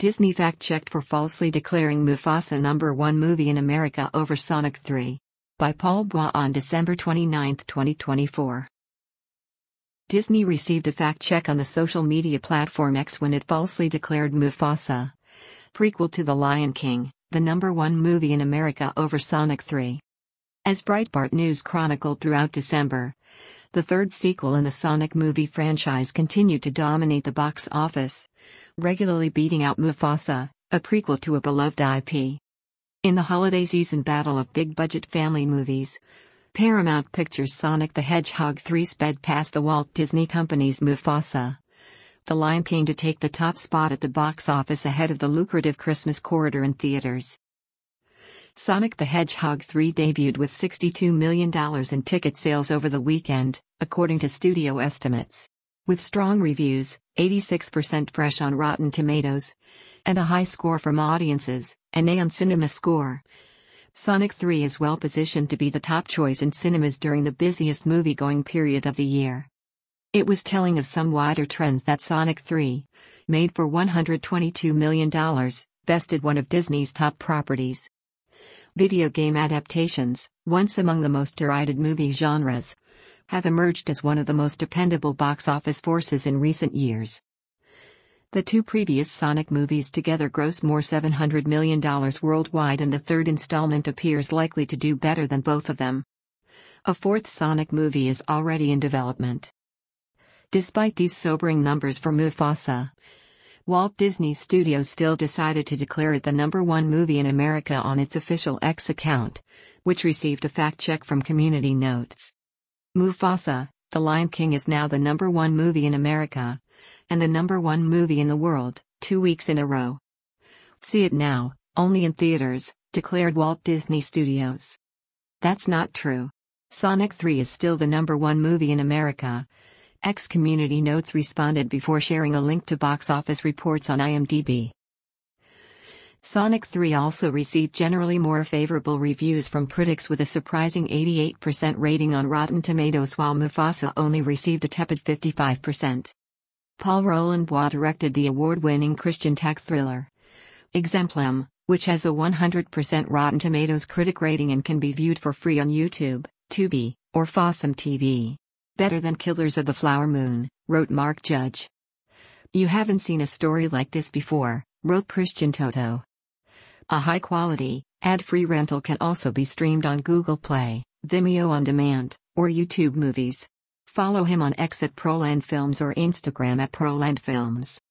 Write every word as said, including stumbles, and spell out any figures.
Disney fact-checked for falsely declaring Mufasa number one movie in America over Sonic three. By Paul Bois on December twenty-ninth, twenty twenty-four. Disney received a fact-check on the social media platform X when it falsely declared Mufasa, prequel to The Lion King, the number one movie in America over Sonic three. As Breitbart News chronicled throughout December, the third sequel in the Sonic movie franchise continued to dominate the box office, regularly beating out Mufasa, a prequel to a beloved I P. In the holiday season battle of big-budget family movies, Paramount Pictures' Sonic the Hedgehog three sped past the Walt Disney Company's Mufasa, The Lion King to take the top spot at the box office ahead of the lucrative Christmas corridor in theaters. Sonic the Hedgehog three debuted with sixty-two million dollars in ticket sales over the weekend, according to studio estimates. With strong reviews, eighty-six percent fresh on Rotten Tomatoes, and a high score from audiences, an A on Cinema Score, Sonic three is well positioned to be the top choice in cinemas during the busiest movie-going period of the year. It was telling of some wider trends that Sonic three, made for one hundred twenty-two million dollars, bested one of Disney's top properties. Video game adaptations, once among the most derided movie genres, have emerged as one of the most dependable box office forces in recent years. The two previous Sonic movies together grossed more seven hundred million dollars worldwide, and the third installment appears likely to do better than both of them. A fourth Sonic movie is already in development. Despite these sobering numbers for Mufasa, Walt Disney Studios still decided to declare it the number one movie in America on its official X account, which received a fact-check from Community Notes. Mufasa, The Lion King is now the number one movie in America, and the number one movie in the world, two weeks in a row. See it now, only in theaters, declared Walt Disney Studios. That's not true. Sonic three is still the number one movie in America. X Community Notes responded before sharing a link to box office reports on IMDb. Sonic three also received generally more favorable reviews from critics with a surprising eighty-eight percent rating on Rotten Tomatoes, while Mufasa only received a tepid fifty-five percent. Paul Roland Bois directed the award-winning Christian tech thriller Exemplum, which has a one hundred percent Rotten Tomatoes critic rating and can be viewed for free on YouTube, Tubi, or Fossum T V. Better than Killers of the Flower Moon, wrote Mark Judge. You haven't seen a story like this before, wrote Christian Toto. A high-quality, ad-free rental can also be streamed on Google Play, Vimeo On Demand, or YouTube Movies. Follow him on X at Proland Films or Instagram at Proland Films.